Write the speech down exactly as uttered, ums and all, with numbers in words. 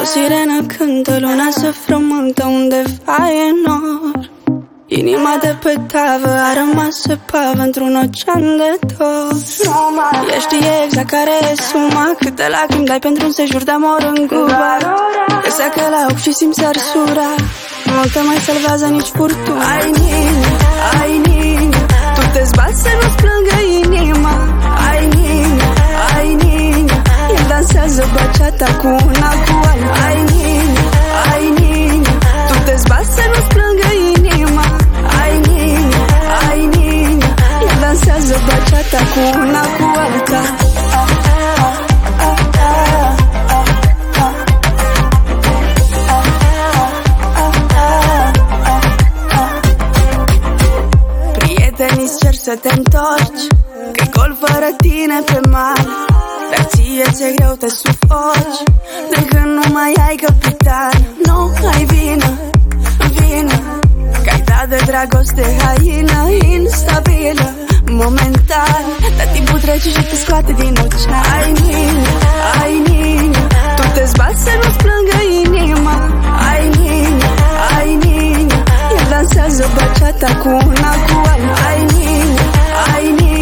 sirenă cântă, luna se frământă undeva e nor. Inima de pe tavă a rămas epavă într-un ocean de dor. El știe exact care e suma, câte lacrimi dai pentru un sejur de amor în Cuba. El seacă la ochi și simți arsura, nu te mai salvează nici furtuna. Ai nină, ai nină, tu te zbați să nu-ți plângă inima. Ai nină, ai nină, el dansează baciata cu una cu alta. Ai nină, ai nină, tu te zbați să nu-ți plângă inima. Ai nină, ai nină, el dansează baciata cu una cu alta. Prietenii-ți cer să te întorci, că-i gol fără tine pe mare, dar ție ți-e greu, te sufoci de când nu mai ai capitan. Nu ai vină, vină, că-ai dat de dragoste haină, instabilă momentan, dar timpul trece și te scoate din ocean. Ai nină, ai nină, tu te zbați să nu-ți plângă inima. Ai nină, ai nină, el dansează baciata cu una cu alta. Ai nină, ai nină,